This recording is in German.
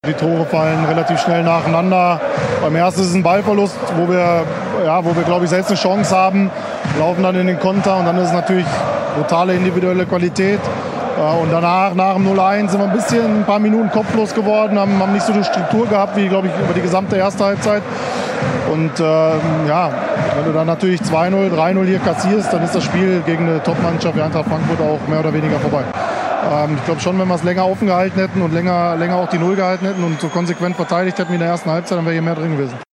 Die Tore fallen relativ schnell nacheinander. Beim ersten ist es ein Ballverlust, wo wir glaube ich, selbst eine Chance haben, laufen dann in den Konter und dann ist es natürlich brutale individuelle Qualität. Und danach, nach dem 0-1, sind wir ein paar Minuten kopflos geworden, haben nicht so eine Struktur gehabt, wie, glaube ich, über die gesamte erste Halbzeit. Und wenn du dann natürlich 2-0, 3-0 hier kassierst, dann ist das Spiel gegen eine Top-Mannschaft wie Eintracht Frankfurt auch mehr oder weniger vorbei. Ich glaube schon, wenn wir es länger offen gehalten hätten und länger auch die Null gehalten hätten und so konsequent verteidigt hätten wie in der ersten Halbzeit, dann wäre hier mehr drin gewesen.